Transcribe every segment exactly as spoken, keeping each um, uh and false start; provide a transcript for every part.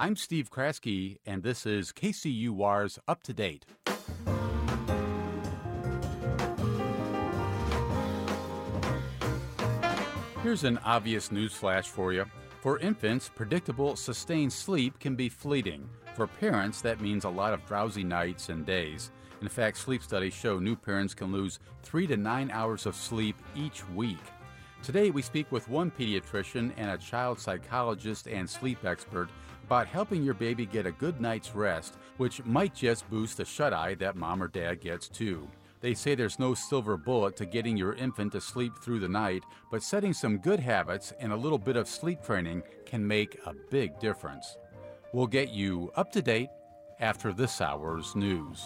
I'm Steve Kraske, and this is K C U R's Up to Date. Here's an obvious news flash for you. For infants, predictable, sustained sleep can be fleeting. For parents, that means a lot of drowsy nights and days. In fact, sleep studies show new parents can lose three to nine hours of sleep each week. Today, we speak with one pediatrician and a child psychologist and sleep expert about helping your baby get a good night's rest, which might just boost the shut-eye that mom or dad gets too. They say there's no silver bullet to getting your infant to sleep through the night, but setting some good habits and a little bit of sleep training can make a big difference. We'll get you up to date after this hour's news.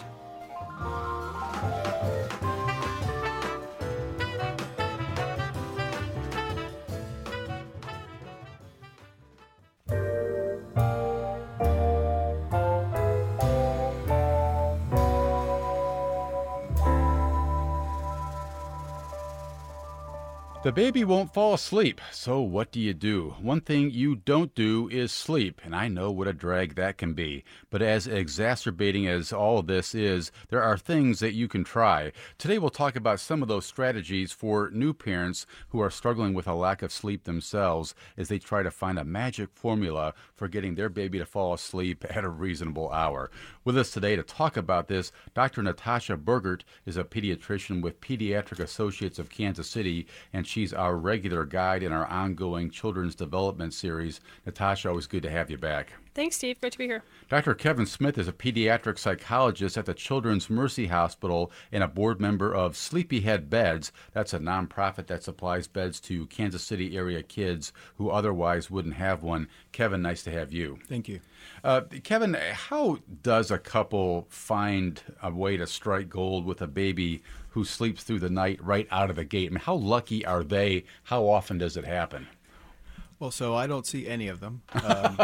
The baby won't fall asleep, so what do you do? One thing you don't do is sleep, and I know what a drag that can be. But as exacerbating as all of this is, there are things that you can try. Today we'll talk about some of those strategies for new parents who are struggling with a lack of sleep themselves as they try to find a magic formula for getting their baby to fall asleep at a reasonable hour. With us today to talk about this, Doctor Natasha Burgert is a pediatrician with Pediatric Associates of Kansas City, and she's our regular guide in our ongoing children's development series. Natasha, always good to have you back. Thanks, Steve. Great to be here. Doctor Kevin Smith is a pediatric psychologist at the Children's Mercy Hospital and a board member of Sleepyhead Beds. That's a nonprofit that supplies beds to Kansas City area kids who otherwise wouldn't have one. Kevin, nice to have you. Thank you. Uh, Kevin, how does a couple find a way to strike gold with a baby who sleeps through the night right out of the gate? I mean, how lucky are they? How often does it happen? Well, so I don't see any of them. Um,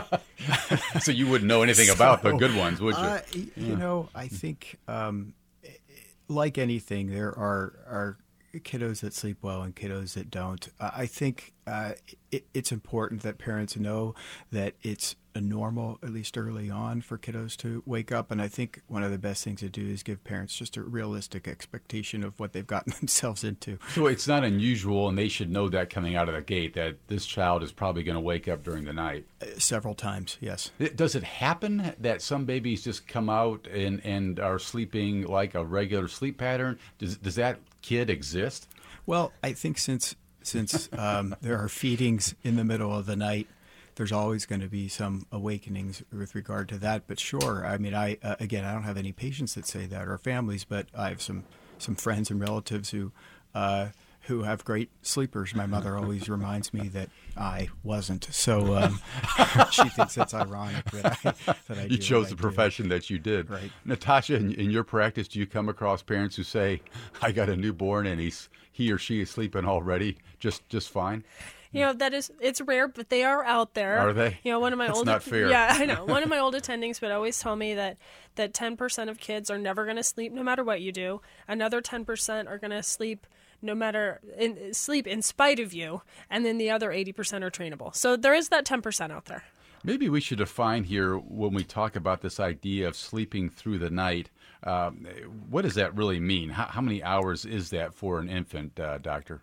so you wouldn't know anything so, about the good ones, would you? Uh, you yeah. know, I think, um, like anything, there are, are kiddos that sleep well and kiddos that don't. Uh, I think uh, it, it's important that parents know that it's a normal, at least early on, for kiddos to wake up. And I think one of the best things to do is give parents just a realistic expectation of what they've gotten themselves into. So it's not unusual, and they should know that coming out of the gate, that this child is probably going to wake up during the night. Uh, several times, yes. Does it happen that some babies just come out and, and are sleeping like a regular sleep pattern? Does, does that kid exist? Well, I think since, since um, there are feedings in the middle of the night, there's always going to be some awakenings with regard to that. But sure, I mean, I uh, again, I don't have any patients that say that or families, but I have some, some friends and relatives who uh, who have great sleepers. My mother always reminds me that I wasn't. So um, she thinks that's ironic that I, that I You do chose the I profession do. that you did. Right. Natasha, in, in your practice, do you come across parents who say, I got a newborn and he's he or she is sleeping already just, just fine? You know, that is, it's rare, but they are out there. Are they? You know, one of my That's old, not fair. Yeah, I know. One of my old attendings would always tell me that, that ten percent of kids are never going to sleep no matter what you do. Another ten percent are going to sleep no matter, in, sleep in spite of you. And then the other eighty percent are trainable. So there is that ten percent out there. Maybe we should define here when we talk about this idea of sleeping through the night. Um, what does that really mean? How, how many hours is that for an infant, uh, doctor?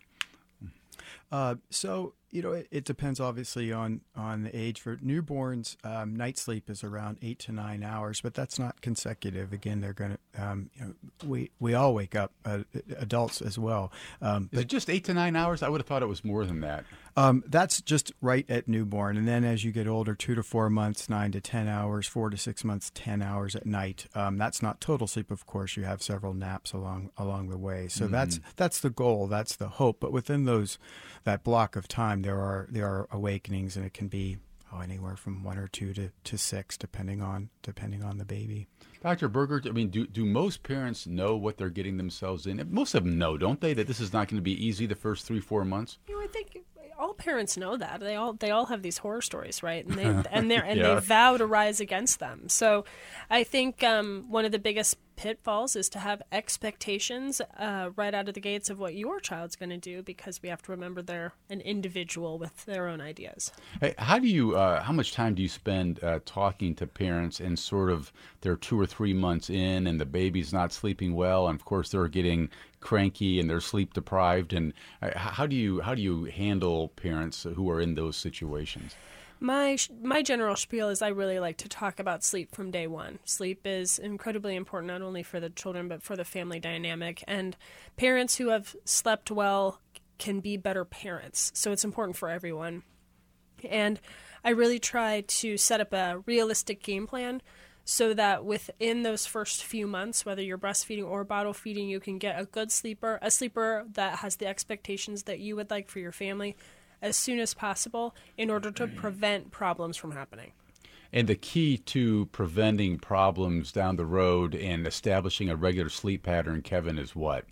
Uh, so, you know, it, it depends obviously on, on the age. For newborns, um, night sleep is around eight to nine hours, but that's not consecutive. Again, they're going to, um, you know, we, we all wake up, uh, adults as well. Um, is but, it just eight to nine hours? I would have thought it was more than that. Um, that's just right at newborn. And then as you get older, two to four months, nine to ten hours, four to six months, ten hours at night. Um, that's not total sleep, of course. You have several naps along along the way. So mm-hmm. that's that's the goal. That's the hope. But within those that block of time, there are there are awakenings, and it can be oh, anywhere from one or two to, to six, depending on depending on the baby. Doctor Burgert, I mean, do do most parents know what they're getting themselves in? Most of them know, don't they, that this is not going to be easy the first three, four months? You know, I think all parents know that. They all they all have these horror stories, right? And they and they and yeah. they vow to rise against them. So, I think um, one of the biggest pitfalls is to have expectations uh, right out of the gates of what your child's going to do, because we have to remember they're an individual with their own ideas. Hey, how do you? Uh, how much time do you spend uh, talking to parents and sort of they're two or three months in and the baby's not sleeping well, and of course they're getting cranky and they're sleep deprived, and uh, how do you how do you handle parents who are in those situations? My my general spiel is I really like to talk about sleep from day one. Sleep is incredibly important, not only for the children, but for the family dynamic. And parents who have slept well can be better parents. So it's important for everyone. And I really try to set up a realistic game plan so that within those first few months, whether you're breastfeeding or bottle feeding, you can get a good sleeper, a sleeper that has the expectations that you would like for your family, as soon as possible, in order to prevent problems from happening. And the key to preventing problems down the road and establishing a regular sleep pattern, Kevin, is what?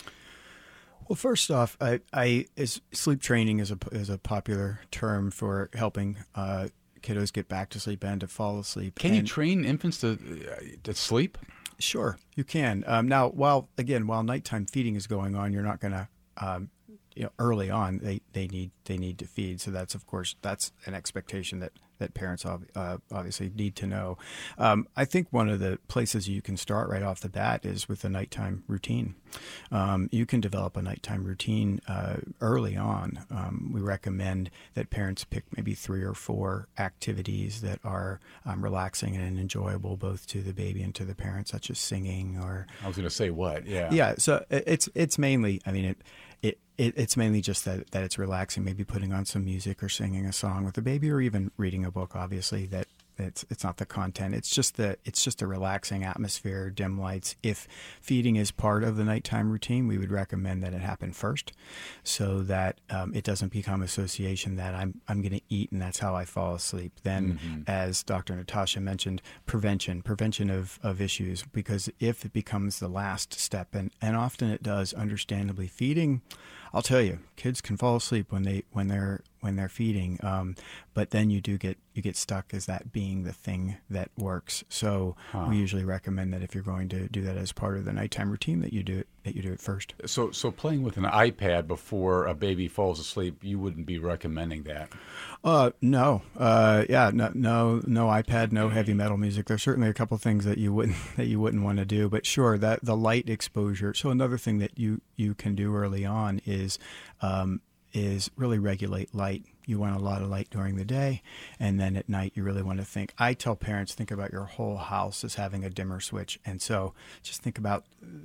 Well, first off, I, I is sleep training is a is a popular term for helping uh, kiddos get back to sleep and to fall asleep. Can and you train infants to uh, to sleep? Sure, you can. Um, now, while again, while nighttime feeding is going on, you're not going to. Um, You know, early on, they, they need they need to feed. So that's of course that's an expectation that that parents ob- uh, obviously need to know. Um, I think one of the places you can start right off the bat is with a nighttime routine. Um, you can develop a nighttime routine uh, early on. Um, we recommend that parents pick maybe three or four activities that are um, relaxing and enjoyable both to the baby and to the parent, such as singing or. I was going to say what? Yeah. Yeah. So it's it's mainly. I mean it. It, it it's mainly just that that it's relaxing, maybe putting on some music or singing a song with the baby, or even reading a book. Obviously, that it's it's not the content. It's just the it's just a relaxing atmosphere, dim lights. If feeding is part of the nighttime routine, we would recommend that it happen first, so that um, it doesn't become association that I'm I'm going to eat and that's how I fall asleep. Then, mm-hmm. as Doctor Natasha mentioned, prevention prevention of, of issues, because if it becomes the last step, and, and often it does, understandably, feeding. I'll tell you, kids can fall asleep when they when they're when they're feeding, um, but then you do get you get stuck as that being the thing that works. So huh. we usually recommend that if you're going to do that as part of the nighttime routine, that you do it that you do it first. So so playing with an iPad before a baby falls asleep, you wouldn't be recommending that? Uh, no, uh, yeah, no, no, no iPad, no heavy metal music. There's certainly a couple things that you wouldn't that you wouldn't want to do, but sure, that the light exposure. So another thing that you you can do early on is um, is really regulate light. You want a lot of light during the day, and then at night you really want to think. I tell parents, think about your whole house as having a dimmer switch, and so just think about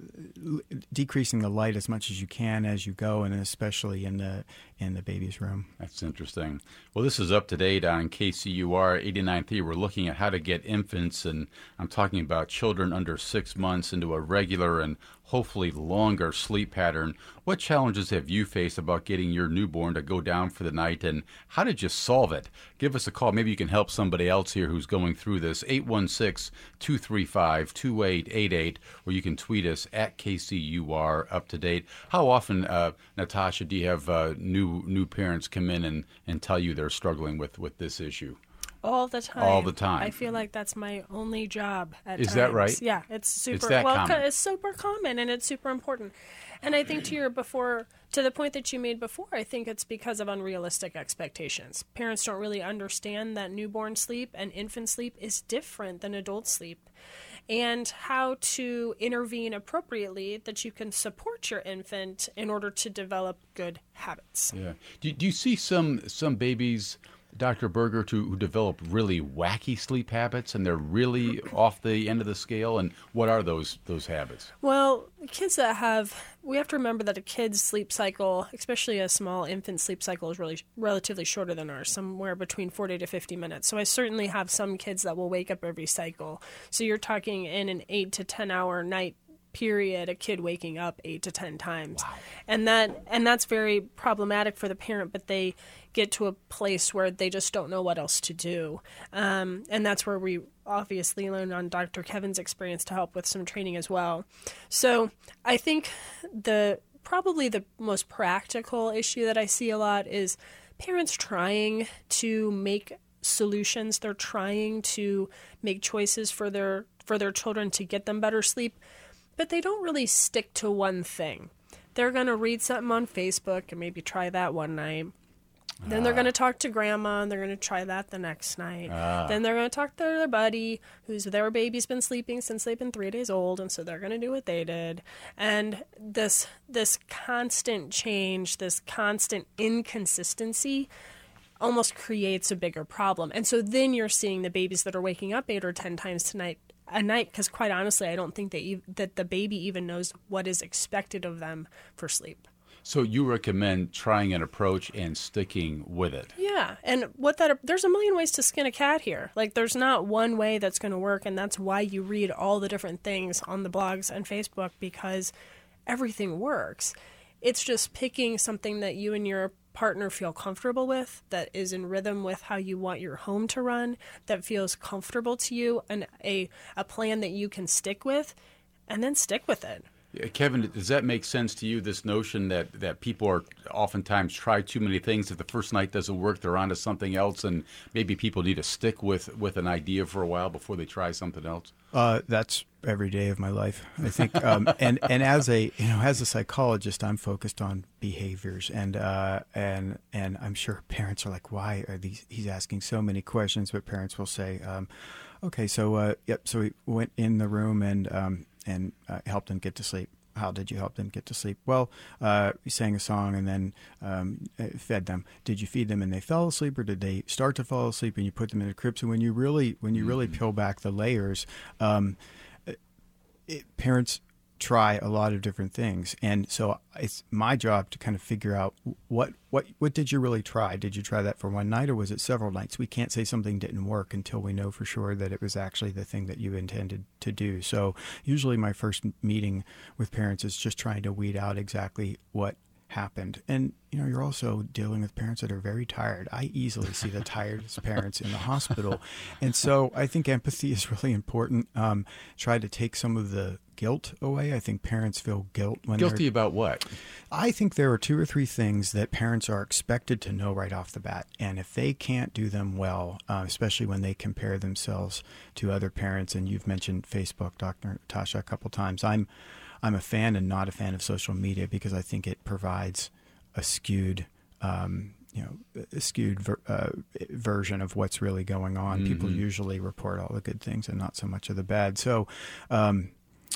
decreasing the light as much as you can as you go, and especially in the in the baby's room. That's interesting. Well, this is Up to Date on K C U R eighty-nine point three. We're looking at how to get infants, and I'm talking about children under six months, into a regular and hopefully longer sleep pattern. What challenges have you faced about getting your newborn to go down for the night, and how did you solve it? Give us a call. Maybe you can help somebody else here who's going through this. eight one six, two three five, two eight eight eight, or you can tweet us at K C U R Up to Date. How often, uh, Natasha, do you have uh, new new parents come in and, and tell you they're struggling with, with this issue? All the time. All the time. I feel like that's my only job at Is times. that right? Yeah, it's super. It's that well, common. It's super common, and it's super important. And I think to your before, to the point that you made before, I think it's because of unrealistic expectations. Parents don't really understand that newborn sleep and infant sleep is different than adult sleep, and how to intervene appropriately that you can support your infant in order to develop good habits. Yeah. Do, do you see some some babies, Doctor Berger, who, who develop really wacky sleep habits, and they're really off the end of the scale? And what are those those habits? Well, kids that have, we have to remember that a kid's sleep cycle, especially a small infant sleep cycle, is really relatively shorter than ours, somewhere between forty to fifty minutes. So I certainly have some kids that will wake up every cycle. So you're talking in an eight to ten hour night period, a kid waking up eight to ten times. Wow. And that and that's very problematic for the parent, but they get to a place where they just don't know what else to do. Um, and that's where we obviously learn on Doctor Kevin's experience to help with some training as well. So I think the probably the most practical issue that I see a lot is parents trying to make solutions. They're trying to make choices for their for their children to get them better sleep, but they don't really stick to one thing. They're going to read something on Facebook and maybe try that one night. Then they're going to talk to grandma, and they're going to try that the next night. Ah. Then they're going to talk to their buddy, whose their baby's been sleeping since they've been three days old, and so they're going to do what they did. And this this constant change, this constant inconsistency almost creates a bigger problem. And so then you're seeing the babies that are waking up eight or ten times tonight a night, because quite honestly, I don't think that, ev- that the baby even knows what is expected of them for sleep. So you recommend trying an approach and sticking with it. Yeah, and what that there's a million ways to skin a cat here. Like, there's not one way that's going to work, and that's why you read all the different things on the blogs and Facebook, because everything works. It's just picking something that you and your partner feel comfortable with, that is in rhythm with how you want your home to run, that feels comfortable to you, and a a plan that you can stick with, and then stick with it. Kevin, does that make sense to you, this notion that, that people are oftentimes try too many things? If the first night doesn't work, they're on to something else, and maybe people need to stick with, with an idea for a while before they try something else? Uh, that's every day of my life, I think. Um, and, and as a you know as a psychologist, I'm focused on behaviors, and uh, and and I'm sure parents are like, why are these? He's asking so many questions, but parents will say, um, okay, so uh, yep, so we went in the room and. Um, and uh, helped them get to sleep. How did you help them get to sleep? Well, uh, we sang a song and then um, fed them. Did you feed them and they fell asleep, or did they start to fall asleep and you put them in a crib? So when you really, when you really peel back the layers, um, it, parents try a lot of different things, and so it's my job to kind of figure out what what what did you really try? Did you try that for one night, or was it several nights? We can't say something didn't work until we know for sure that it was actually the thing that you intended to do. So usually my first meeting with parents is just trying to weed out exactly what happened. And you know, you're also dealing with parents that are very tired. I easily see the tiredest parents in the hospital, and so I think empathy is really important. Um, try to take some of the guilt away. I think parents feel guilt when Guilty they're about what? I think there are two or three things that parents are expected to know right off the bat, and if they can't do them well, uh, especially when they compare themselves to other parents, and you've mentioned Facebook, Doctor Tasha, a couple times. I'm I'm a fan and not a fan of social media because I think it provides a skewed, um, you know, a skewed ver- uh, version of what's really going on. Mm-hmm. People usually report all the good things and not so much of the bad. So, um,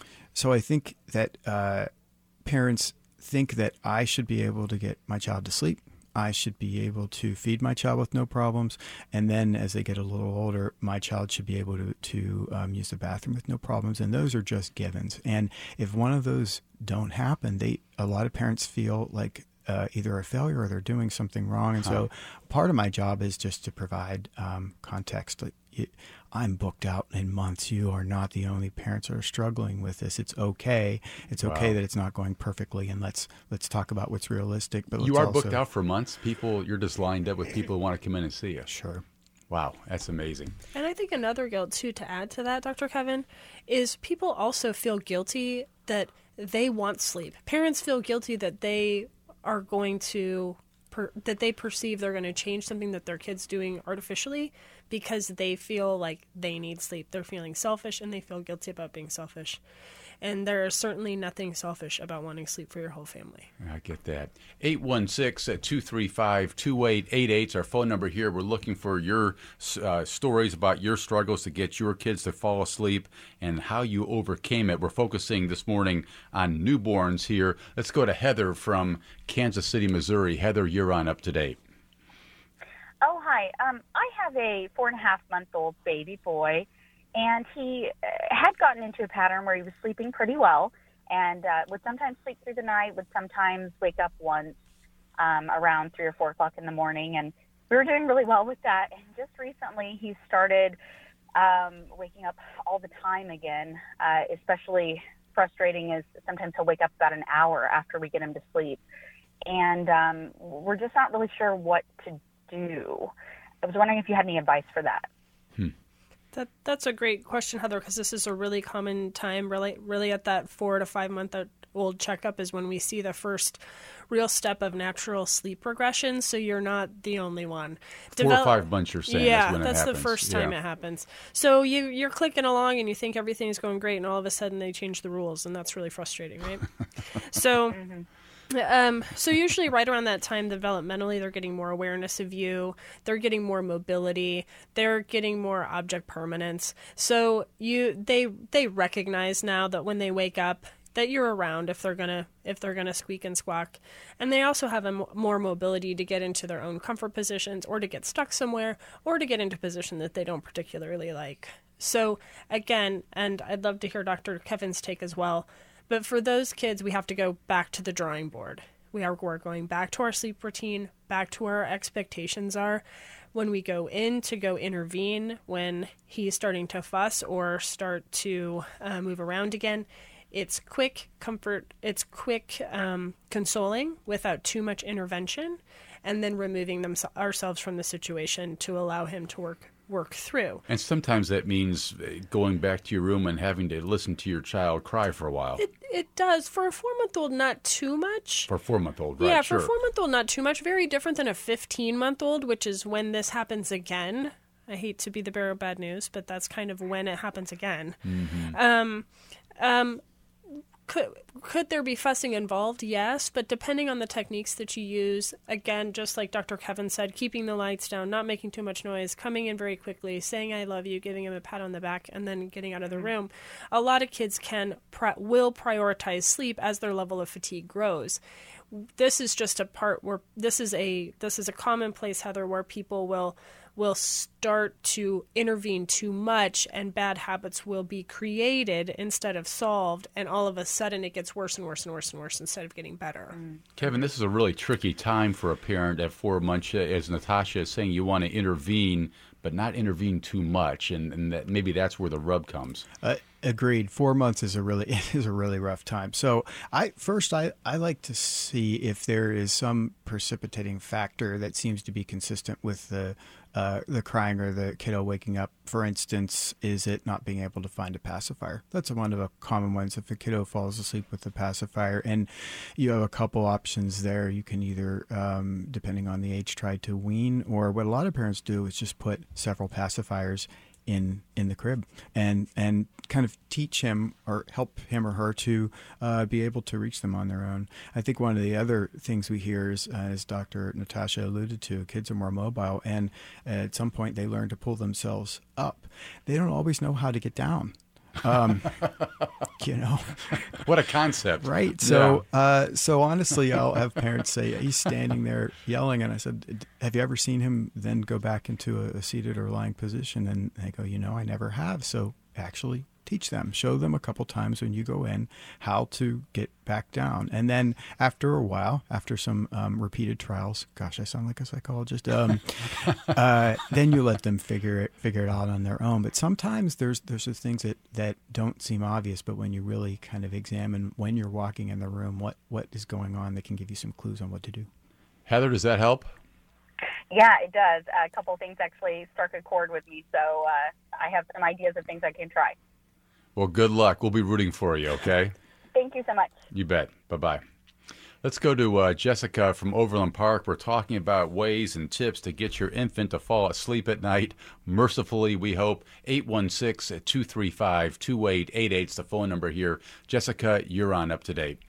so I think that uh, parents think that I should be able to get my child to sleep. I should be able to feed my child with no problems. And then as they get a little older, my child should be able to, to um, use the bathroom with no problems. And those are just givens. And if one of those don't happen, they a lot of parents feel like uh, either a failure or they're doing something wrong. And so part of my job is just to provide um, context. It, I'm booked out in months. You are not the only parents that are struggling with this. It's okay. It's okay wow. that it's not going perfectly, and let's let's talk about what's realistic. But you are also... booked out for months. People, you're just lined up with people who want to come in and see you. Sure. Wow, that's amazing. And I think another guilt too, to add to that, Doctor Kevin, is people also feel guilty that they want sleep. Parents feel guilty that they are going to. Per, that they perceive they're going to change something that their kid's doing artificially because they feel like they need sleep. They're feeling selfish and they feel guilty about being selfish. And there is certainly nothing selfish about wanting sleep for your whole family. I get that. eight one six, two three five, two eight eight eight is our phone number here. We're looking for your uh, stories about your struggles to get your kids to fall asleep and how you overcame it. We're focusing this morning on newborns here. Let's go to Heather from Kansas City, Missouri. Heather, you're on Up to Date. Oh, hi. Um, I have a four and a half month old baby boy. And he had gotten into a pattern where he was sleeping pretty well and uh, would sometimes sleep through the night, would sometimes wake up once um, around three or four o'clock in the morning. And we were doing really well with that. And just recently he started um, waking up all the time again, uh, especially frustrating is sometimes he'll wake up about an hour after we get him to sleep. And um, we're just not really sure what to do. I was wondering if you had any advice for that. Hmm. That that's a great question, Heather, because this is a really common time, really, really at that four to five month four-month-old checkup is when we see the first real step of natural sleep regression, so you're not the only one. Four Devel- or five months, you're saying, yeah, is when it that's happens. the first time yeah. it happens. So you, you're clicking along and you think everything's going great, and all of a sudden they change the rules, and that's really frustrating, right? so... Mm-hmm. Um, so usually right around that time, developmentally, they're getting more awareness of you. They're getting more mobility. They're getting more object permanence. So you, they, they recognize now that when they wake up, that you're around if they're gonna if they're gonna squeak and squawk, and they also have a m- more mobility to get into their own comfort positions, or to get stuck somewhere, or to get into a position that they don't particularly like. So again, and I'd love to hear Doctor Kevin's take as well. But for those kids, we have to go back to the drawing board. We are we're going back to our sleep routine, back to where our expectations are. When we go in to go intervene, when he's starting to fuss or start to uh, move around again, it's quick comfort, it's quick um, consoling without too much intervention, and then removing them, ourselves from the situation to allow him to work work through. And sometimes that means going back to your room and having to listen to your child cry for a while. It, it does. For a four-month-old, not too much. For a four-month-old, right, Yeah, sure. for a four-month-old, not too much. Very different than a fifteen-month-old, which is when this happens again. I hate to be the bearer of bad news, but that's kind of when it happens again. Mm-hmm. Um, um, Could, could there be fussing involved? Yes, but depending on the techniques that you use, again, just like Doctor Kevin said, keeping the lights down, not making too much noise, coming in very quickly, saying I love you, giving him a pat on the back, and then getting out of the room. A lot of kids can will prioritize sleep as their level of fatigue grows. This is just a part where this is a this is a commonplace, Heather, where people will will start to intervene too much, and bad habits will be created instead of solved, and all of a sudden it gets worse and worse and worse and worse instead of getting better. Kevin, this is a really tricky time for a parent at four months, as Natasha is saying. You want to intervene, but not intervene too much, and, and that maybe that's where the rub comes. Uh, agreed. Four months is a really it is a really rough time. So I first I, I like to see if there is some precipitating factor that seems to be consistent with the uh, the crying or the kiddo waking up. For instance, is it not being able to find a pacifier? That's one of the common ones. If a kiddo falls asleep with the pacifier, and you have a couple options there, you can either, um, depending on the age, try to wean, or what a lot of parents do is just put several pacifiers in in the crib and and kind of teach him or help him or her to uh, be able to reach them on their own. I think one of the other things we hear is, uh, as Doctor Natasha alluded to, kids are more mobile, and uh, at some point they learn to pull themselves up. They don't always know how to get down. Um, you know, what a concept, right? So, yeah. uh, so honestly, I'll have parents say he's standing there yelling, and I said, "Have you ever seen him then go back into a, a seated or lying position?" And they go, "You know, I never have." So, actually, teach them, show them a couple times when you go in how to get back down, and then after a while, after some um, repeated trials, gosh, I sound like a psychologist. Um, uh, then you let them figure it figure it out on their own. But sometimes there's there's the things that, that don't seem obvious, but when you really kind of examine when you're walking in the room, what what is going on, that can give you some clues on what to do. Heather, does that help? Yeah, it does. Uh, a couple of things actually struck a chord with me, so uh, I have some ideas of things I can try. Well, good luck. We'll be rooting for you, okay? Thank you so much. You bet. Bye-bye. Let's go to uh, Jessica from Overland Park. We're talking about ways and tips to get your infant to fall asleep at night. Mercifully, we hope. eight one six, two three five, two eight eight eight is the phone number here. Jessica, you're on Up to Date.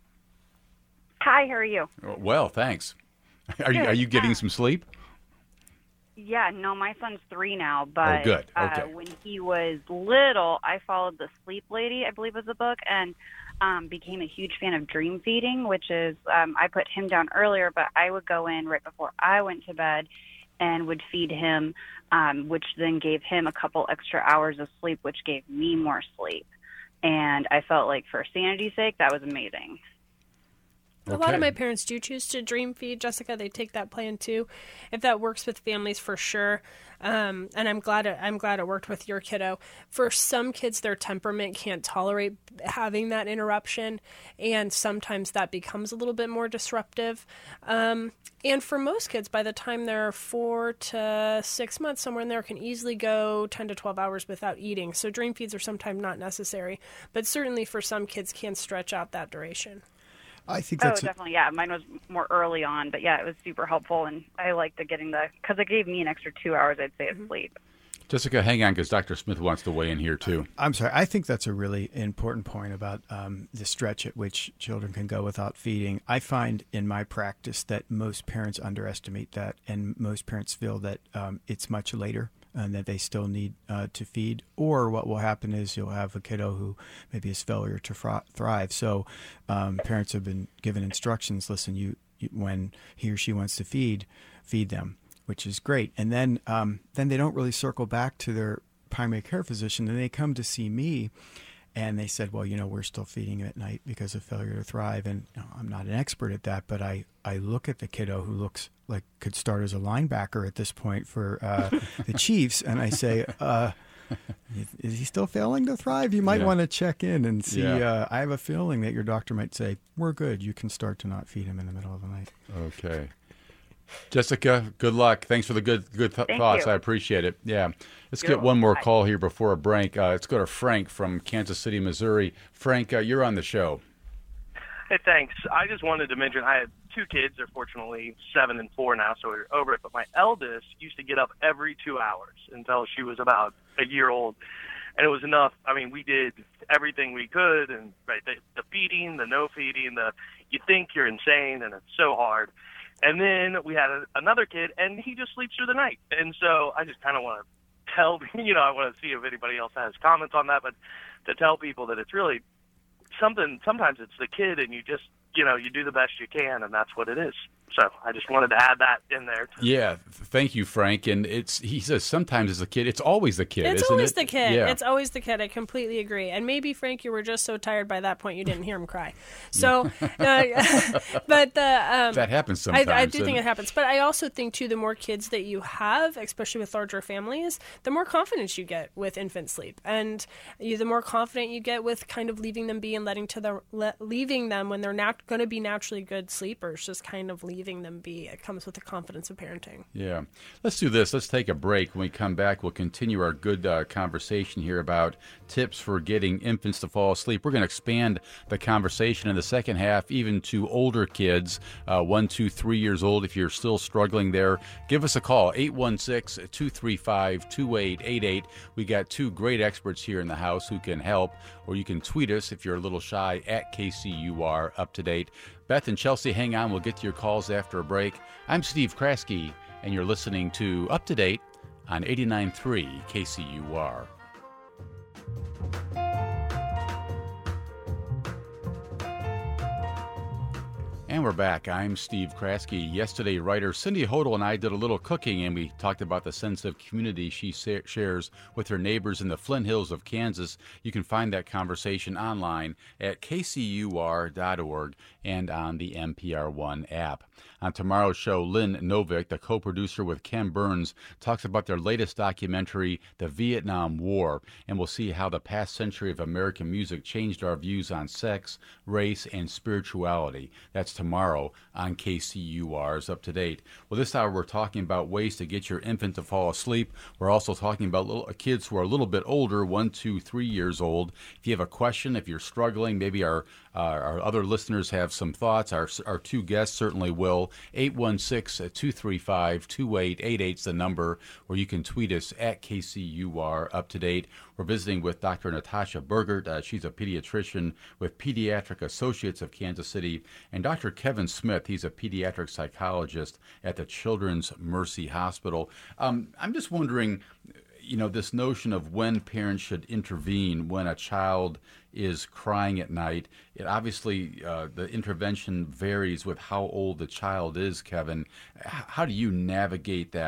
Hi, how are you? Well, thanks. Are you, are you getting uh, some sleep? Yeah, no, my son's three now, but oh, good. Okay. uh, when he was little, I followed The Sleep Lady, I believe was the book, and um, became a huge fan of dream feeding, which is, um, I put him down earlier, but I would go in right before I went to bed and would feed him, um, which then gave him a couple extra hours of sleep, which gave me more sleep. And I felt like for sanity's sake, that was amazing. A lot Okay. of my parents do choose to dream feed, Jessica. They take that plan too, if that works with families, for sure. Um, and I'm glad it, I'm glad it worked with your kiddo. For some kids, their temperament can't tolerate having that interruption, and sometimes that becomes a little bit more disruptive. Um, and for most kids, by the time they're four to six months, somewhere in there, can easily go ten to twelve hours without eating. So dream feeds are sometimes not necessary, but certainly for some kids can stretch out that duration. I think Oh, that's a- definitely. Yeah, mine was more early on, but yeah, it was super helpful, and I liked the getting the because it gave me an extra two hours, I'd say, of sleep. Jessica, hang on, because Doctor Smith wants to weigh in here, too. I'm sorry. I think that's a really important point about um, the stretch at which children can go without feeding. I find in my practice that most parents underestimate that, and most parents feel that um, it's much later and that they still need uh, to feed. Or what will happen is you'll have a kiddo who maybe has failure to fr- thrive. So um, parents have been given instructions, listen, you, you when he or she wants to feed, feed them, which is great. And then um, then they don't really circle back to their primary care physician, and they come to see me, and they said, well, you know, we're still feeding him at night because of failure to thrive. And you know, I'm not an expert at that, but I, I look at the kiddo who looks like could start as a linebacker at this point for uh, the Chiefs, and I say, uh, is he still failing to thrive? You might Yeah. want to check in and see. Yeah. Uh, I have a feeling that your doctor might say, we're good. You can start to not feed him in the middle of the night. Okay. Jessica, good luck. Thanks for the good good th- Thank thoughts. you. I appreciate it. Yeah. Let's You're get one more welcome. call here before a break. Uh, let's go to Frank from Kansas City, Missouri. Frank, uh, you're on the show. Hey, thanks. I just wanted to mention I have two kids. They're fortunately seven and four now, so we're over it. But my eldest used to get up every two hours until she was about a year old. And it was enough. I mean, we did everything we could, and right, the, the feeding, the no feeding, the you think you're insane, and it's so hard. And then we had a, another kid, and he just sleeps through the night. And so I just kind of want to tell, you know, I want to see if anybody else has comments on that, but to tell people that it's really something, sometimes it's the kid, and you just, you know, you do the best you can, and that's what it is. So I just wanted to add that in there. Yeah, th- thank you, Frank. And it's he says sometimes it's the kid. It's always the kid. It's isn't always it? the kid. Yeah. It's always the kid. I completely agree. And maybe, Frank, you were just so tired by that point you didn't hear him cry. So, uh, but the um, That happens I, sometimes. I do doesn't think it happens. But I also think, too, the more kids that you have, especially with larger families, the more confidence you get with infant sleep. And you, the more confident you get with kind of leaving them be and letting to the le- leaving them when they're not going to be naturally good sleepers, just kind of leaving them be. It comes with the confidence of parenting. Yeah. Let's do this. Let's take a break. When we come back, we'll continue our good uh, conversation here about tips for getting infants to fall asleep. We're going to expand the conversation in the second half, even to older kids, uh, one, two, three years old. If you're still struggling there, give us a call, eight one six, two three five, two eight eight eight. We got two great experts here in the house who can help, or you can tweet us if you're a little shy, at K C U R Up to Date. Beth and Chelsea, hang on. We'll get to your calls after a break. I'm Steve Kraske, and you're listening to Up to Date on eighty-nine point three K C U R. And we're back. I'm Steve Kraske. Yesterday, writer Cindy Hodel and I did a little cooking, and we talked about the sense of community she sa- shares with her neighbors in the Flint Hills of Kansas. You can find that conversation online at K C U R dot org and on the N P R One app. On tomorrow's show, Lynn Novick, the co-producer with Ken Burns, talks about their latest documentary, The Vietnam War, and we'll see how the past century of American music changed our views on sex, race, and spirituality. That's tomorrow on K C U R's Up to Date. Well, this hour we're talking about ways to get your infant to fall asleep. We're also talking about little kids who are a little bit older, one, two, three years old. If you have a question, if you're struggling, maybe our uh, our other listeners have some thoughts. Our our two guests certainly will. eight one six, two three five, two eight eight eight is the number, or you can tweet us at K C U R Up to Date. We're visiting with Doctor Natasha Burgert. Uh, she's a pediatrician with Pediatric Associates of Kansas City, and Doctor Kevin Smith. He's a pediatric psychologist at the Children's Mercy Hospital. Um, I'm just wondering, you know, this notion of when parents should intervene when a child is crying at night. It obviously, uh, the intervention varies with how old the child is, Kevin. H- How do you navigate that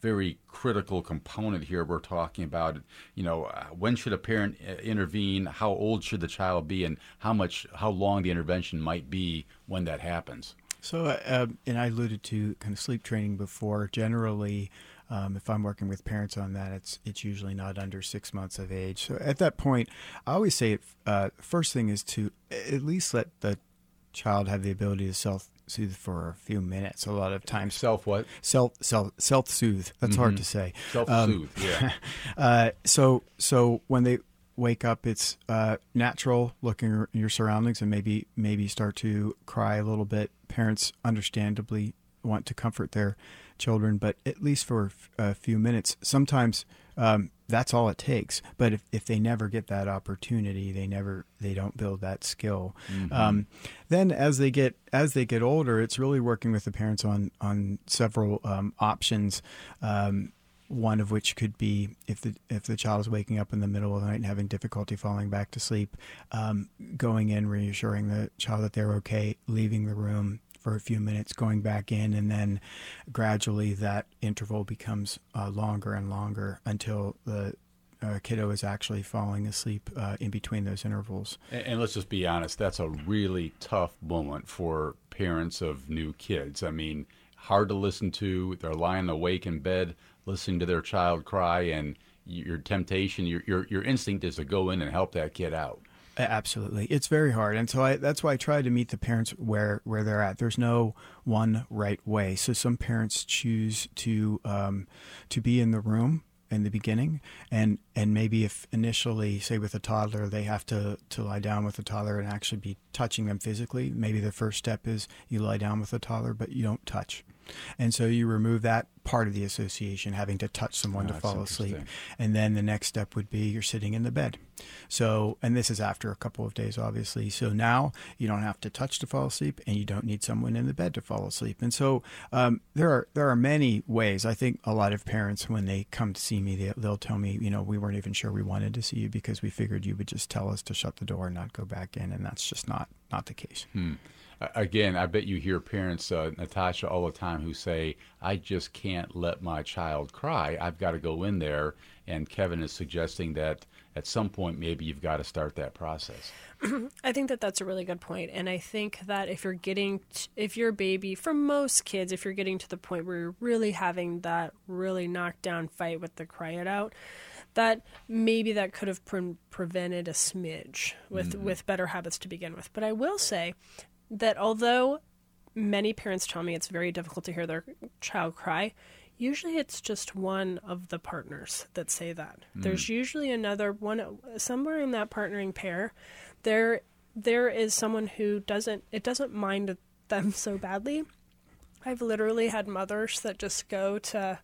very critical component here. We're talking about, you know, uh, when should a parent uh, intervene? How old should the child be, and how much, how long the intervention might be when that happens? So, uh, and I alluded to kind of sleep training before. Generally, um, if I'm working with parents on that, it's it's usually not under six months of age. So at that point, I always say, uh, first thing is to at least let the child have the ability to self-soothe for a few minutes. A lot of times, Self what? self self self-soothe. That's Mm-hmm. hard to say. Self-soothe. Um, yeah. uh, so so when they wake up, it's uh, natural looking at your surroundings and maybe maybe start to cry a little bit. Parents understandably want to comfort their children, but at least for a few minutes. Sometimes um, that's all it takes. But if, if they never get that opportunity, they never they don't build that skill. Mm-hmm. Um, then as they get as they get older, it's really working with the parents on on several um, options. Um, One of which could be if the if the child is waking up in the middle of the night and having difficulty falling back to sleep, um, going in, reassuring the child that they're okay, leaving the room for a few minutes, going back in, and then gradually that interval becomes uh, longer and longer until the uh, kiddo is actually falling asleep uh, in between those intervals. And, and let's just be honest, that's a really tough moment for parents of new kids. I mean, hard to listen to. They're lying awake in bed, listening to their child cry, and your temptation, your your your instinct is to go in and help that kid out. Absolutely. It's very hard. And so I, that's why I try to meet the parents where, where they're at. There's no one right way. So some parents choose to um, to be in the room in the beginning, and, and maybe if initially, say with a toddler, they have to, to lie down with the toddler and actually be touching them physically, maybe the first step is you lie down with the toddler, but you don't touch. And so you remove that part of the association, having to touch someone Oh, to that's fall asleep. interesting. And then the next step would be you're sitting in the bed. So, and this is after a couple of days, obviously. So now you don't have to touch to fall asleep, and you don't need someone in the bed to fall asleep. And so um, there are there are many ways. I think a lot of parents, when they come to see me, they, they'll tell me, you know, we weren't even sure we wanted to see you because we figured you would just tell us to shut the door and not go back in. And that's just not, not the case. Hmm. Again, I bet you hear parents, uh, Natasha, all the time who say, I just can't let my child cry. I've got to go in there. And Kevin is suggesting that at some point, maybe you've got to start that process. I think that that's a really good point. And I think that if you're getting, t- if your baby, for most kids, if you're getting to the point where you're really having that really knockdown fight with the cry it out, that maybe that could have pre- prevented a smidge with, mm-hmm. with better habits to begin with. But I will say that although many parents tell me it's very difficult to hear their child cry, usually it's just one of the partners that say that. Mm. There's usually another one somewhere in that partnering pair. There, there is someone who doesn't, it doesn't mind them so badly. I've literally had mothers that just go to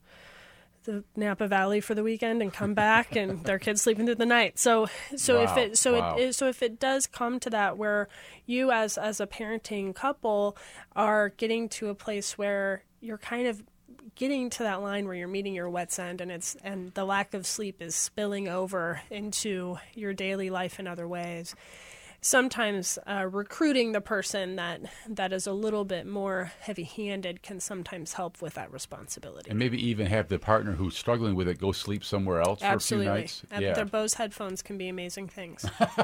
the Napa Valley for the weekend and come back and their kids sleeping through the night. So, so wow. if it, so wow. it, so if it does come to that where you as, as a parenting couple are getting to a place where you're kind of getting to that line where you're meeting your wet's end and it's, and the lack of sleep is spilling over into your daily life in other ways. Sometimes uh, recruiting the person that that is a little bit more heavy-handed can sometimes help with that responsibility. And maybe even have the partner who's struggling with it go sleep somewhere else Absolutely. for a few nights. And yeah. their Bose headphones can be amazing things.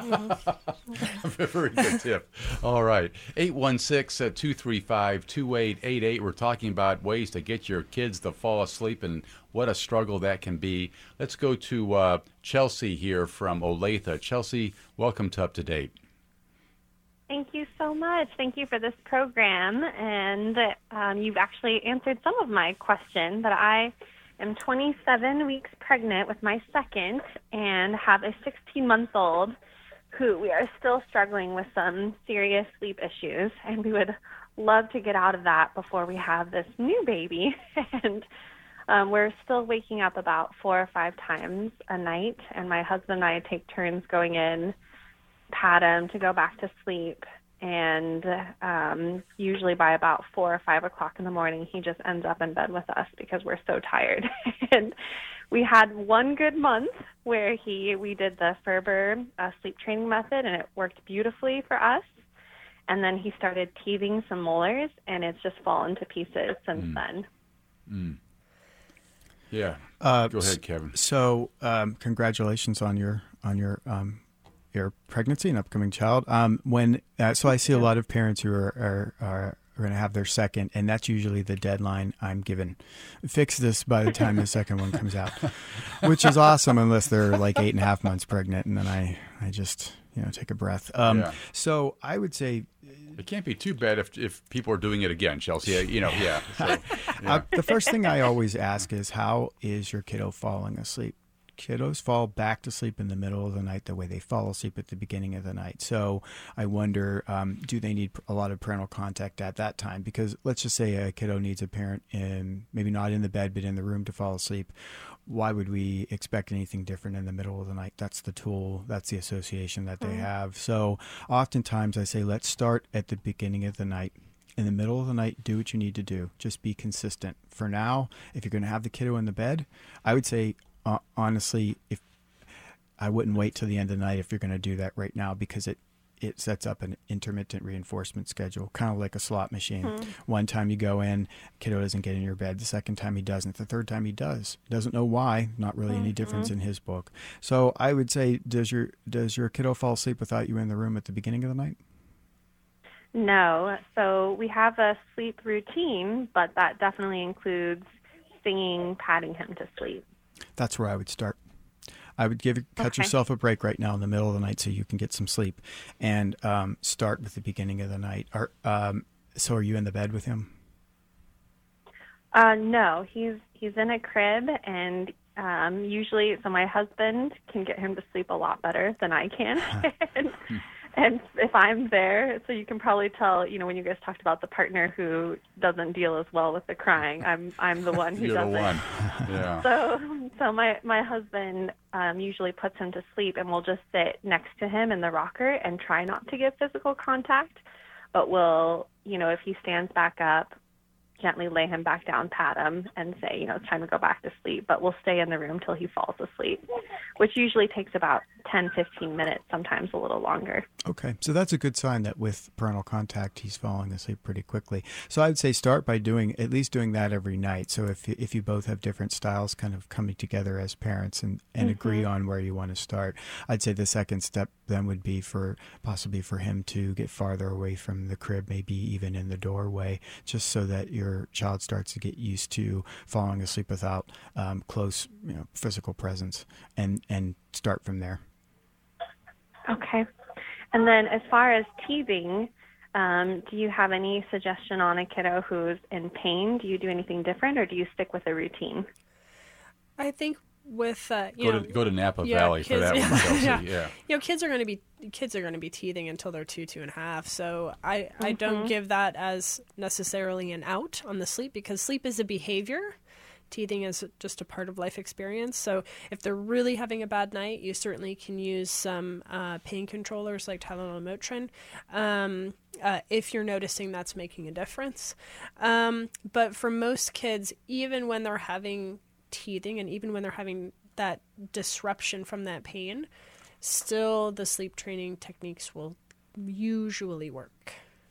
Very good tip. All right. eight one six, two three five, two eight eight eight. We're talking about ways to get your kids to fall asleep and what a struggle that can be. Let's go to uh, Chelsea here from Olathe. Chelsea, welcome to Up to Date. Thank you so much. Thank you for this program. And um, you've actually answered some of my question, but I am twenty-seven weeks pregnant with my second and have a sixteen-month-old who we are still struggling with some serious sleep issues. And we would love to get out of that before we have this new baby. and um, we're still waking up about four or five times a night. And my husband and I take turns going in, pat him to go back to sleep, and um, usually by about four or five o'clock in the morning, he just ends up in bed with us because we're so tired. And we had one good month where he we did the Ferber uh, sleep training method, and it worked beautifully for us. And then he started teething some molars, and it's just fallen to pieces since mm. then. Mm. Yeah. Uh, Go ahead, Kevin. So, um, congratulations on your on your um, your pregnancy and upcoming child. Um, when uh, so I see a lot of parents who are are, are are going to have their second, and that's usually the deadline I'm given. Fix this by the time the second one comes out, which is awesome unless they're like eight and a half months pregnant, and then I, I just, you know, take a breath. Um, Yeah. So I would say It can't be too bad if if people are doing it again, Chelsea. You know, yeah. So, yeah. uh, the first thing I always ask is, how is your kiddo falling asleep? Kiddos fall back to sleep in the middle of the night the way they fall asleep at the beginning of the night. So I wonder, um, do they need a lot of parental contact at that time? Because let's just say a kiddo needs a parent in, maybe not in the bed, but in the room to fall asleep. Why would we expect anything different in the middle of the night? That's the tool. That's the association that they Mm. have. So oftentimes I say, let's start at the beginning of the night. In the middle of the night, do what you need to do. Just be consistent. For now, if you're going to have the kiddo in the bed, I would say, Uh, honestly, if I wouldn't wait till the end of the night if you're going to do that right now, because it, it sets up an intermittent reinforcement schedule, kind of like a slot machine. Hmm. One time you go in, kiddo doesn't get in your bed. The second time he doesn't. The third time he does. Doesn't know why. Not really any difference in his book. So I would say, does your does your kiddo fall asleep without you in the room at the beginning of the night? No. So we have a sleep routine, but that definitely includes singing, patting him to sleep. That's where I would start. I would give cut Okay. yourself a break right now in the middle of the night so you can get some sleep, and um, start with the beginning of the night. Are, um, so are you in the bed with him? Uh, no, he's he's in a crib, and um, usually, so my husband can get him to sleep a lot better than I can. and, and if I'm there, so you can probably tell, you know, when you guys talked about the partner who doesn't deal as well with the crying, I'm I'm the one who You're doesn't. the one. Yeah. So, so my my husband um, usually puts him to sleep, and we'll just sit next to him in the rocker and try not to get physical contact. But we'll, you know, if he stands back up, gently lay him back down, pat him, and say, you know, it's time to go back to sleep. But we'll stay in the room till he falls asleep, which usually takes about ten, fifteen minutes, sometimes a little longer. Okay, so that's a good sign that with parental contact, he's falling asleep pretty quickly. So I'd say start by doing at least doing that every night. So if if you both have different styles, kind of coming together as parents and, and Mm-hmm. agree on where you want to start, I'd say the second step then would be for possibly for him to get farther away from the crib, maybe even in the doorway, just so that your child starts to get used to falling asleep without um, close, you know, physical presence, and and start from there. Okay. And then as far as teething, um, do you have any suggestion on a kiddo who's in pain? Do you do anything different, or do you stick with a routine? I think with uh, you Go know to go to Napa yeah, Valley for kids- that yeah, one, Chelsea. yeah. Yeah. you know kids are going to be kids are going to be teething until they're two two and a half. So I I don't give that as necessarily an out on the sleep, because sleep is a behavior. Teething is just a part of life experience. So if they're really having a bad night, you certainly can use some uh, pain controllers like Tylenol and Motrin um, uh, if you're noticing that's making a difference. Um, but for most kids, even when they're having teething and even when they're having that disruption from that pain, still the sleep training techniques will usually work.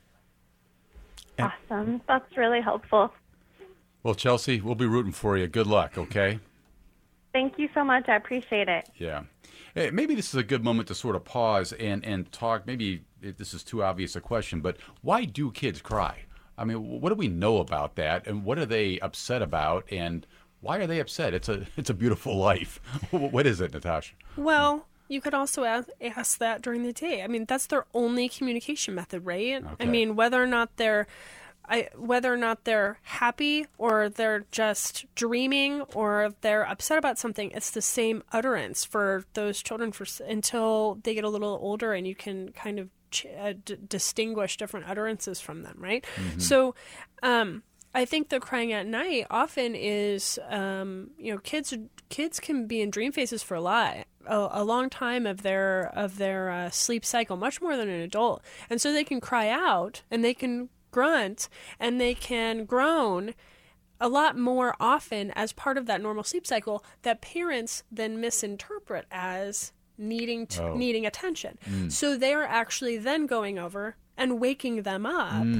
Awesome. That's really helpful. Well, Chelsea, we'll be rooting for you. Good luck, okay? Thank you so much. I appreciate it. Yeah. Hey, maybe this is a good moment to sort of pause and, and talk. Maybe if this is too obvious a question, but why do kids cry? I mean, what do we know about that, and what are they upset about, and why are they upset? It's a it's a beautiful life. What is it, Natasha? Well, you could also ask, ask that during the day. I mean, that's their only communication method, right? Okay. I mean, whether or not they're I, whether or not they're happy or they're just dreaming or they're upset about something, it's the same utterance for those children for until they get a little older, and you can kind of ch- uh, d- distinguish different utterances from them, right? Mm-hmm. So um, I think the crying at night often is, um, you know, kids kids can be in dream phases for a lot. A, a long time of their of their uh, sleep cycle, much more than an adult, and so they can cry out and they can grunt and they can groan a lot more often as part of that normal sleep cycle that parents then misinterpret as needing to, Oh. needing attention. So they're actually then going over and waking them up Mm.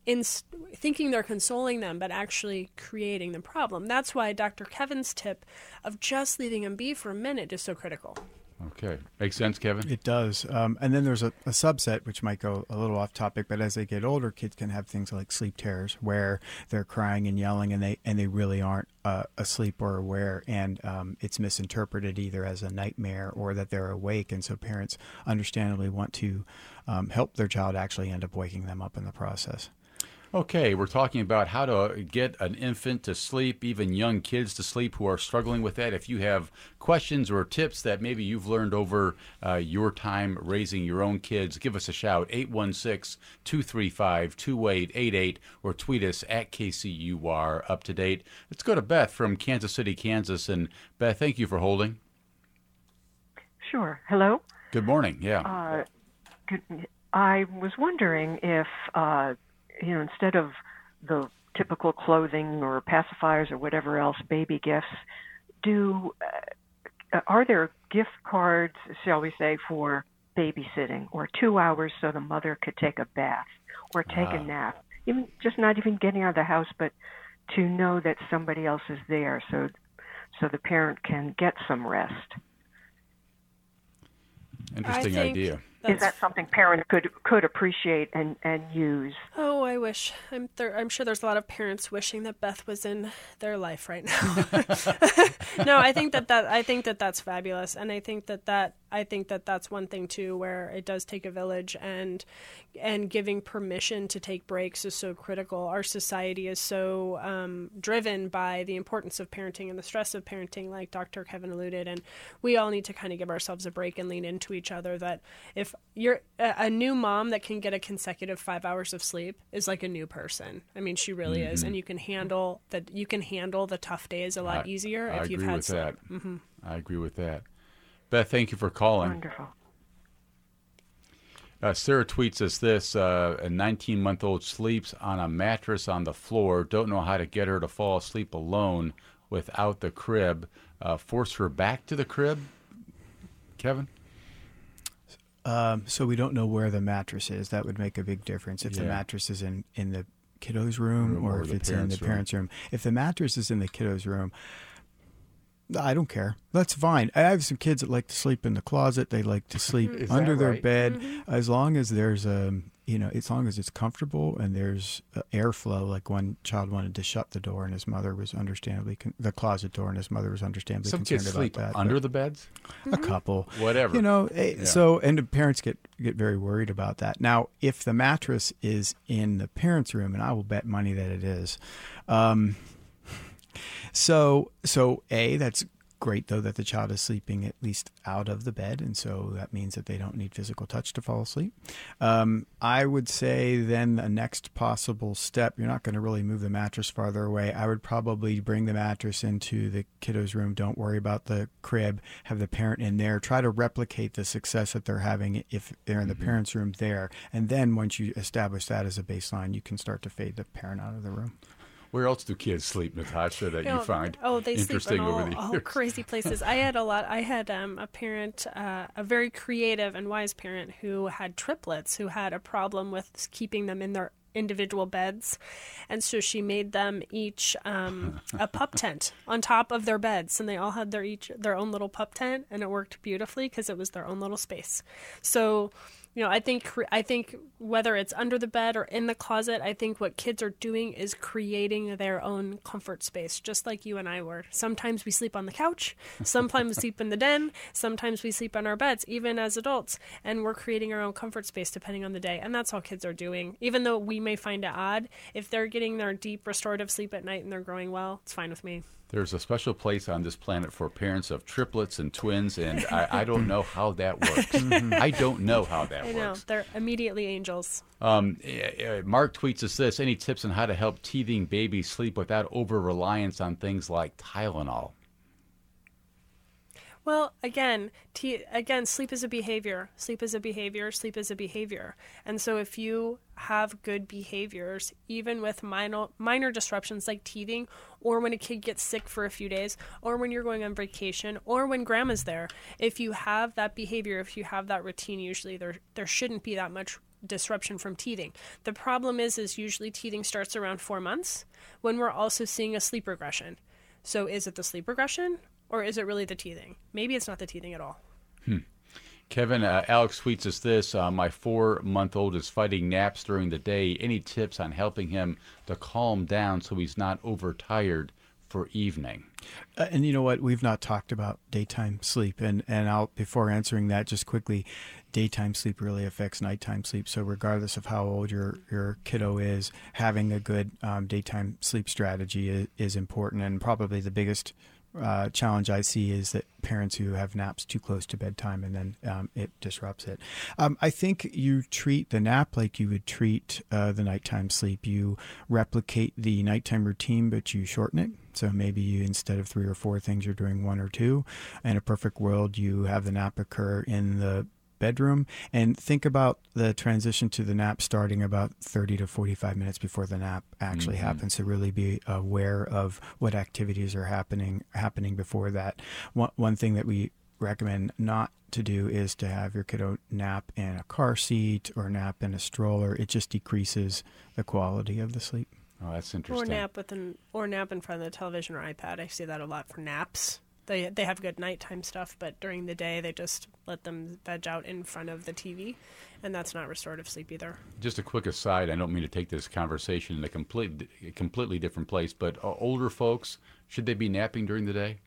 in thinking they're consoling them, but actually creating the problem. That's why Doctor Kevin's tip of just leaving them be for a minute is so critical. Okay. Makes sense, Kevin? It does. Um, and then there's a, a subset, which might go a little off topic, but as they get older, kids can have things like sleep terrors where they're crying and yelling and they and they really aren't uh, asleep or aware. And um, it's misinterpreted either as a nightmare or that they're awake. And so parents understandably want to um, help their child actually end up waking them up in the process. Okay, we're talking about how to get an infant to sleep, even young kids to sleep who are struggling with that. If you have questions or tips that maybe you've learned over uh, your time raising your own kids, give us a shout, eight one six, two three five, two eight eight eight, or tweet us at K C U R Up to Date. Let's go to Beth from Kansas City, Kansas. And Beth, thank you for holding. Sure. Hello? Good morning. Yeah. Uh, good. I was wondering if... Uh, you know, instead of the typical clothing or pacifiers or whatever else, baby gifts, do uh, are there gift cards, shall we say, for babysitting or two hours so the mother could take a bath or take ah. a nap, even just not even getting out of the house, but to know that somebody else is there, so so the parent can get some rest. Interesting idea. Is that something parents could could appreciate and, and use? Oh, I wish. I'm there, I'm sure there's a lot of parents wishing that Beth was in their life right now. No, I think that, that I think that that's fabulous, and I think that that I think that that's one thing too, where it does take a village, and and giving permission to take breaks is so critical. Our society is so um, driven by the importance of parenting and the stress of parenting, like Doctor Kevin alluded, and we all need to kind of give ourselves a break and lean into each other. That if you're a, a new mom that can get a consecutive five hours of sleep is like a new person. I mean, she really mm-hmm. is, and you can handle that. You can handle the tough days a lot I, easier I if you've agree had with sleep. that. Mm-hmm. I agree with that. Beth, thank you for calling. Wonderful. Uh, Sarah tweets us this, uh, a nineteen-month-old sleeps on a mattress on the floor. Don't know how to get her to fall asleep alone without the crib. Uh, force her back to the crib? Kevin? Um, so we don't know where the mattress is. That would make a big difference if yeah. the mattress is in, in the kiddo's room, room or, or if it's in the parents' room. room. If the mattress is in the kiddo's room, I don't care. That's fine. I have some kids that like to sleep in the closet. They like to sleep under their right? bed, mm-hmm. as long as there's a, you know, as long as it's comfortable and there's uh, airflow. Like one child wanted to shut the door, and his mother was understandably con- the closet door, and his mother was understandably some concerned kids about sleep that. under the beds. A couple, whatever. You know, yeah. so and the parents get get very worried about that. Now, if the mattress is in the parents' room, and I will bet money that it is, um, so so a that's. Great, though, that the child is sleeping at least out of the bed, and so that means that they don't need physical touch to fall asleep. Um, I would say then the next possible step, you're not going to really move the mattress farther away. I would probably bring the mattress into the kiddo's room. Don't worry about the crib. Have the parent in there. Try to replicate the success that they're having if they're in the mm-hmm. parent's room there. And then once you establish that as a baseline, you can start to fade the parent out of the room. Where else do kids sleep, Natasha, that you, know, you find oh, they interesting sleep in all, over the all years? crazy places. I had a lot. I had um, a parent, uh, a very creative and wise parent who had triplets who had a problem with keeping them in their individual beds, and so she made them each um, a pup tent on top of their beds, and they all had their each their own little pup tent, and it worked beautifully because it was their own little space. So. You know, I think I think whether it's under the bed or in the closet, I think what kids are doing is creating their own comfort space, just like you and I were. Sometimes we sleep on the couch, sometimes we sleep in the den, sometimes we sleep on our beds, even as adults, and we're creating our own comfort space depending on the day. And that's all kids are doing. Even though we may find it odd, if they're getting their deep restorative sleep at night and they're growing well, it's fine with me. There's a special place on this planet for parents of triplets and twins, and I, I don't know how that works. I don't know how that I works. I know. They're immediately angels. Um, uh, Mark tweets us this. Any tips on how to help teething babies sleep without over-reliance on things like Tylenol? Well, again, t- again, sleep is a behavior. Sleep is a behavior. Sleep is a behavior. And so if you have good behaviors, even with minor, minor disruptions like teething, or when a kid gets sick for a few days, or when you're going on vacation, or when grandma's there, if you have that behavior, if you have that routine, usually there there shouldn't be that much disruption from teething. The problem is, is usually teething starts around four months when we're also seeing a sleep regression. So is it the sleep regression or is it really the teething? Maybe it's not the teething at all. Hmm. Kevin, uh, Alex tweets us this. Uh, my four-month-old is fighting naps during the day. Any tips on helping him to calm down so he's not overtired for evening? Uh, and you know what? We've not talked about daytime sleep. And, and I'll, before answering that, just quickly, daytime sleep really affects nighttime sleep. So regardless of how old your, your kiddo is, having a good um, daytime sleep strategy is, is important. And probably the biggest Uh, challenge I see is that parents who have naps too close to bedtime, and then um, it disrupts it. Um, I think you treat the nap like you would treat uh, the nighttime sleep. You replicate the nighttime routine, but you shorten it. So maybe you, instead of three or four things, you're doing one or two. In a perfect world, you have the nap occur in the bedroom, and think about the transition to the nap starting about thirty to forty-five minutes before the nap actually mm-hmm. happens. So really be aware of what activities are happening happening before that. One, one thing that we recommend not to do is to have your kiddo nap in a car seat or nap in a stroller. It just decreases the quality of the sleep. Oh, that's interesting. Or nap with an or nap in front of the television or iPad. I see that a lot for naps. They they have good nighttime stuff, but during the day they just let them veg out in front of the T V, and that's not restorative sleep either. Just a quick aside, I don't mean to take this conversation in a complete, a completely different place, but uh, older folks, should they be napping during the day?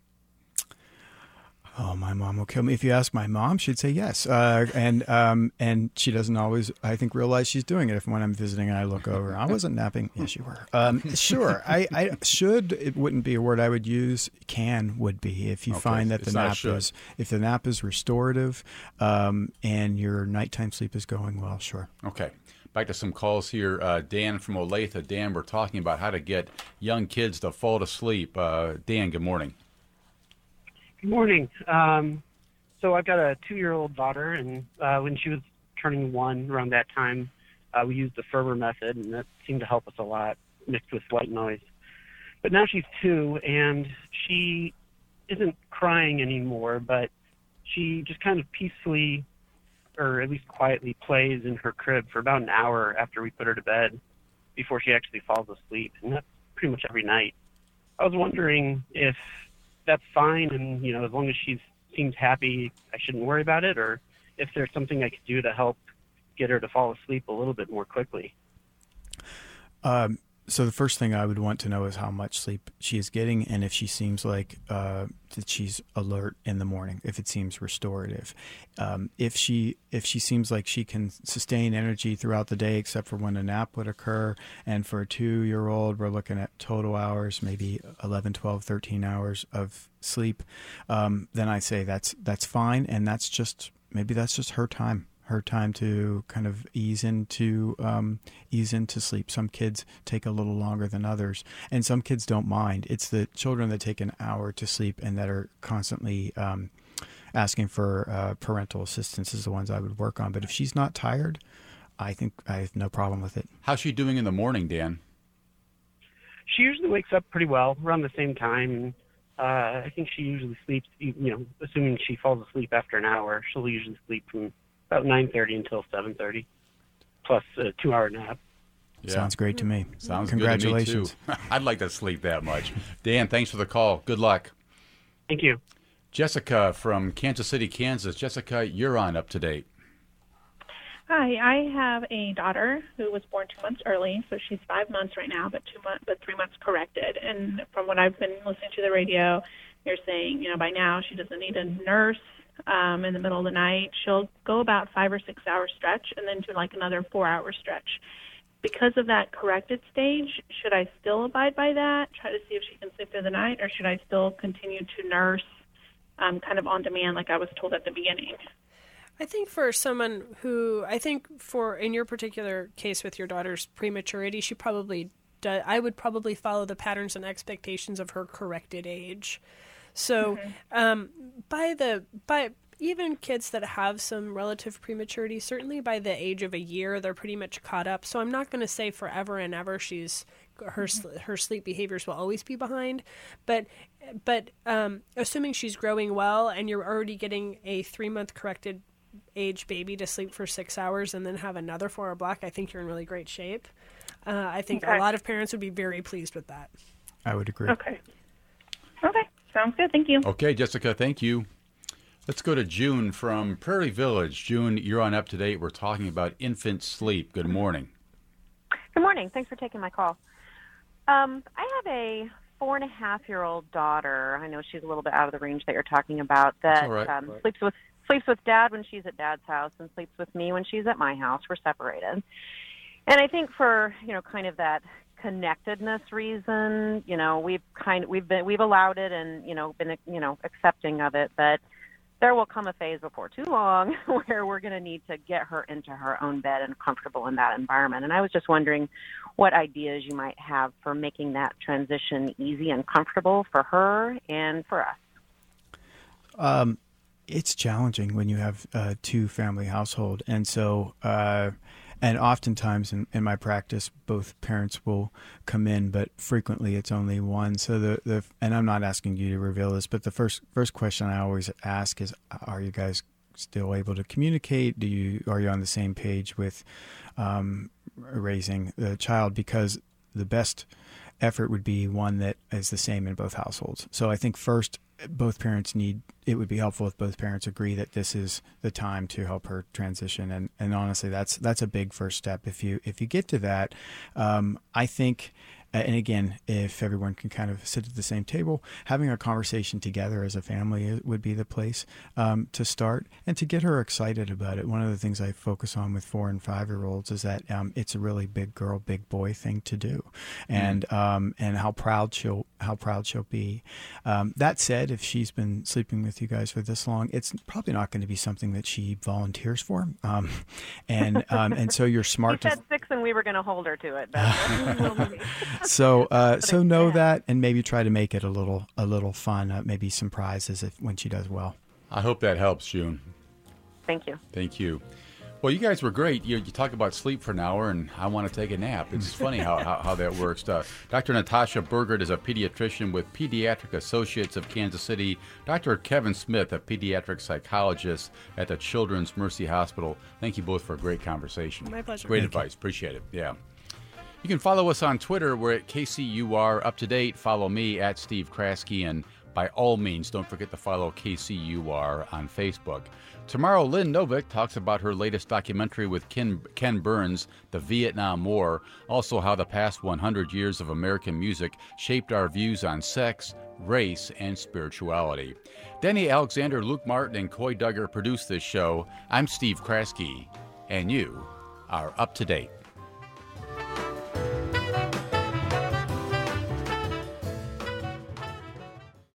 Oh, my mom will kill me. If you ask my mom, she'd say yes. Uh, and um, and she doesn't always, I think, realize she's doing it. If when I'm visiting and I look over, I wasn't napping. Yes, you were. Um, sure. I, I should, it wouldn't be a word I would use. Can would be. If you okay. find that it's the nap is, if the nap is restorative um, and your nighttime sleep is going well, sure. Okay. Back to some calls here. Uh, Dan from Olathe. Dan, we're talking about how to get young kids to fall to sleep. Uh, Dan, good morning. Good morning. Um, so I've got a two-year-old daughter, and uh, when she was turning one around that time, uh, we used the Ferber method, and that seemed to help us a lot, mixed with white noise. But now she's two, and she isn't crying anymore, but she just kind of peacefully, or at least quietly, plays in her crib for about an hour after we put her to bed before she actually falls asleep, and that's pretty much every night. I was wondering if that's fine, and you know, as long as she seems happy, I shouldn't worry about it, or if there's something I could do to help get her to fall asleep a little bit more quickly. Um, so the first thing I would want to know is how much sleep she is getting, and if she seems like uh, that she's alert in the morning, if it seems restorative. Um, if she if she seems like she can sustain energy throughout the day, except for when a nap would occur, and for a two-year-old, we're looking at total hours, maybe eleven, twelve, thirteen hours of sleep, um, then I say that's that's fine, and that's just maybe that's just her time. her time to kind of ease into um, ease into sleep. Some kids take a little longer than others, and some kids don't mind. It's the children that take an hour to sleep and that are constantly um, asking for uh, parental assistance is the ones I would work on. But if she's not tired, I think I have no problem with it. How's she doing in the morning, Dan? She usually wakes up pretty well around the same time, and uh, I think she usually sleeps, you know, assuming she falls asleep after an hour, she'll usually sleep from about nine thirty until seven thirty, plus a two-hour nap. Yeah. Sounds great to me. Sounds Congratulations. good to me, too. I'd like to sleep that much. Dan, thanks for the call. Good luck. Thank you. Jessica from Kansas City, Kansas. Jessica, you're on Up to Date. Hi, I have a daughter who was born two months early, so she's five months right now, but two months, but three months corrected. And from what I've been listening to the radio, you're saying, you know, by now she doesn't need a nurse um, in the middle of the night. She'll go about five or six hour stretch and then do like another four hour stretch. Because of that corrected stage, should I still abide by that, try to see if she can sleep through the night, or should I still continue to nurse um, kind of on demand like I was told at the beginning? I think for someone who, I think for, in your particular case with your daughter's prematurity, she probably, does, I would probably follow the patterns and expectations of her corrected age. So mm-hmm. um, by the, by even kids that have some relative prematurity, certainly by the age of a year, they're pretty much caught up. So I'm not going to say forever and ever she's, her her sleep behaviors will always be behind, but but um, assuming she's growing well and you're already getting a three month corrected age baby to sleep for six hours and then have another four hour block, I think you're in really great shape. Uh, I think Okay. a lot of parents would be very pleased with that. I would agree. Okay. Okay. Sounds good. Thank you. Okay, Jessica, thank you. Let's go to June from Prairie Village. June, you're on Up to Date. We're talking about infant sleep. Good morning. Good morning. Thanks for taking my call. Um, I have a four and a half year old daughter. I know she's a little bit out of the range that you're talking about. That all right. um, Right. sleeps with sleeps with dad when she's at dad's house, and sleeps with me when she's at my house. We're separated, and I think for you know kind of that connectedness reason, you know, we've kind of we've been we've allowed it and you know been you know accepting of it, but there will come a phase before too long where we're going to need to get her into her own bed and comfortable in that environment. And I was just wondering what ideas you might have for making that transition easy and comfortable for her and for us. Um, it's challenging when you have a two-family household, and so uh, and oftentimes in, in my practice, both parents will come in, but frequently it's only one. So the, the and I'm not asking you to reveal this, but the first first question I always ask is, are you guys still able to communicate? Do you are you on the same page with um, raising the child? Because the best effort would be one that is the same in both households. So I think first, both parents need, it would be helpful if both parents agree that this is the time to help her transition. And, and honestly, that's, that's a big first step. If you, if you get to that, um, I think, and again, if everyone can kind of sit at the same table, having a conversation together as a family would be the place um, to start and to get her excited about it. One of the things I focus on with four and five year olds is that um, it's a really big girl, big boy thing to do, and mm-hmm. um, and how proud she'll how proud she'll be. Um, that said, if she's been sleeping with you guys for this long, it's probably not going to be something that she volunteers for, um, and um, and so you're smart. She to said six, and we were going to hold her to it. But So, uh, so know that, and maybe try to make it a little, a little fun. Uh, maybe some prizes if when she does well. I hope that helps, June. Thank you. Thank you. Well, you guys were great. You, you talk about sleep for an hour, and I want to take a nap. It's funny how, how, how that works. Uh, Doctor Natasha Burgert is a pediatrician with Pediatric Associates of Kansas City. Doctor Kevin Smith, a pediatric psychologist at the Children's Mercy Hospital. Thank you both for a great conversation. My pleasure. Great Thank advice. Appreciate it. Yeah. You can follow us on Twitter. We're at K C U R Up to Date. Follow me at Steve Kraske. And by all means, don't forget to follow K C U R on Facebook. Tomorrow, Lynn Novick talks about her latest documentary with Ken, Ken Burns, The Vietnam War. Also, how the past one hundred years of American music shaped our views on sex, race, and spirituality. Denny Alexander, Luke Martin, and Coy Duggar produced this show. I'm Steve Kraske, and you are Up to Date.